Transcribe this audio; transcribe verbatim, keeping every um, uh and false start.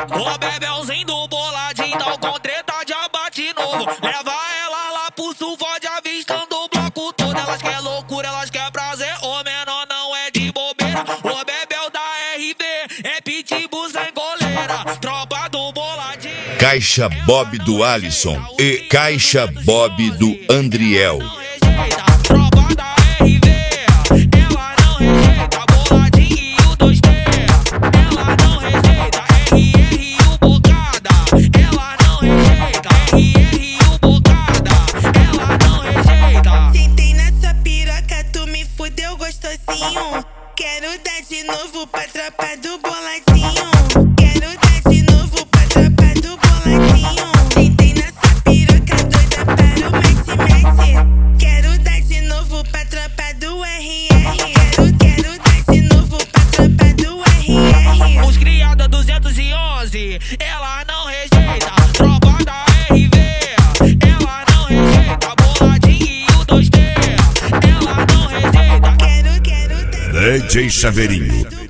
O Bebelzinho do boladinho, tal com treta de abate novo. Leva ela lá pro sul, fode avistando o bloco todo. Elas quer loucura, elas quer prazer, o menor não é de bobeira. O Bebel da R B é pitbull sem goleira. Tropa do boladinho. Caixa Bob do Alisson e Caixa Bob do Andriel. Tropa da R V, ela não rejeita. Boladinho e o dois T, ela não rejeita. R R e o Bocada, ela não rejeita. R R e o Bocada, ela não rejeita. Sentei nessa piroca, tu me fudeu gostosinho. Quero dar de novo pra tropa do boladinho. Quero dar de novo pra tropa do boladinho. Sentei nessa piroca doida para o mete-mete. Quero dar de novo pra tropa do R R. Quero, quero dar de novo pra tropa do R R. Os criados duzentos e onze, ela não rejeita. Tropa da R V, ela não rejeita. Boladinho e o dois T, ela não rejeita. Quero, quero dar D J Chaveirinho.